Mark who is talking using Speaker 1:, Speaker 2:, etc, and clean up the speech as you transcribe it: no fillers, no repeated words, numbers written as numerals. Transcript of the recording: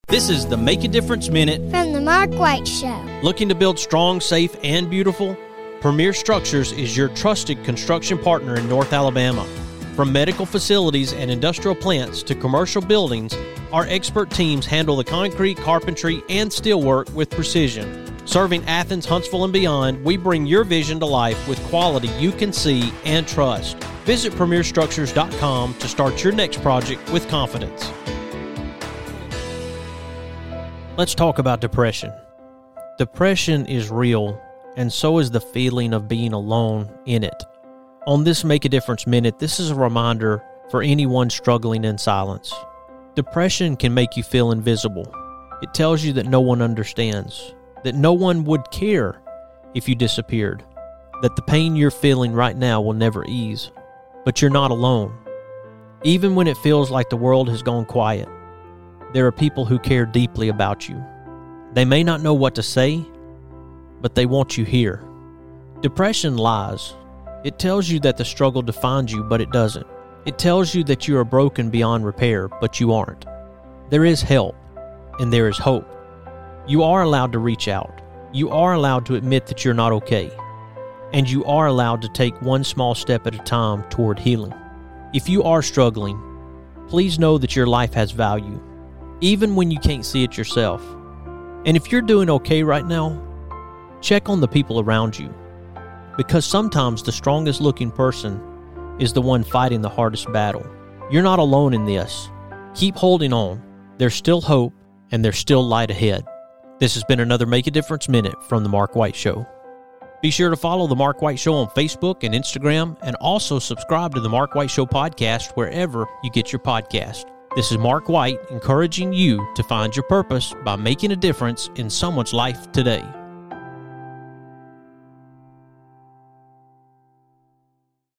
Speaker 1: This is the Make a Difference Minute
Speaker 2: from the Mark White Show.
Speaker 1: Looking to build strong, safe, and beautiful? Premier Structures is your trusted construction partner in North Alabama. From medical facilities and industrial plants to commercial buildings, our expert teams handle the concrete, carpentry, and steelwork with precision. Serving Athens, Huntsville, and beyond, we bring your vision to life with quality you can see and trust. Visit PremierStructures.com to start your next project with confidence. Let's talk about depression. Depression is real, and so is the feeling of being alone in it. On this Make a Difference Minute, this is a reminder for anyone struggling in silence. Depression can make you feel invisible. It tells you that no one understands, that no one would care if you disappeared, that the pain you're feeling right now will never ease. But you're not alone. Even when it feels like the world has gone quiet, there are people who care deeply about you. They may not know what to say, but they want you here. Depression lies. It tells you that the struggle defines you, but it doesn't. It tells you that you are broken beyond repair, but you aren't. There is help, and there is hope. You are allowed to reach out. You are allowed to admit that you're not okay. And you are allowed to take one small step at a time toward healing. If you are struggling, please know that your life has value, even when you can't see it yourself. And if you're doing okay right now, check on the people around you, because sometimes the strongest looking person is the one fighting the hardest battle. You're not alone in this. Keep holding on. There's still hope, and there's still light ahead. This has been another Make a Difference Minute from The Mark White Show. Be sure to follow The Mark White Show on Facebook and Instagram, and also subscribe to The Mark White Show podcast wherever you get your podcast. This is Mark White encouraging you to find your purpose by making a difference in someone's life today.